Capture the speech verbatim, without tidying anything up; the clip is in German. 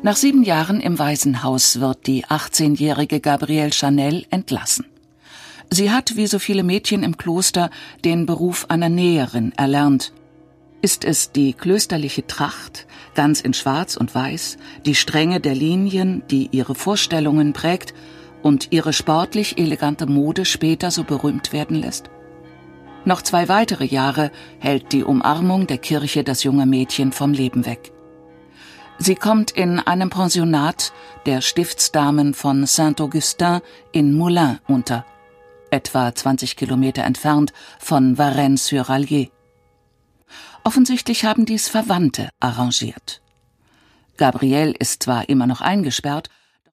Nach sieben Jahren im Waisenhaus wird die achtzehnjährige Gabrielle Chanel entlassen. Sie hat, wie so viele Mädchen im Kloster, den Beruf einer Näherin erlernt. Ist es die klösterliche Tracht, ganz in Schwarz und Weiß, die Strenge der Linien, die ihre Vorstellungen prägt und ihre sportlich elegante Mode später so berühmt werden lässt? Noch zwei weitere Jahre hält die Umarmung der Kirche das junge Mädchen vom Leben weg. Sie kommt in einem Pensionat der Stiftsdamen von Saint-Augustin in Moulins unter, etwa zwanzig Kilometer entfernt von Varennes-sur-Allier. Offensichtlich haben dies Verwandte arrangiert. Gabrielle ist zwar immer noch eingesperrt,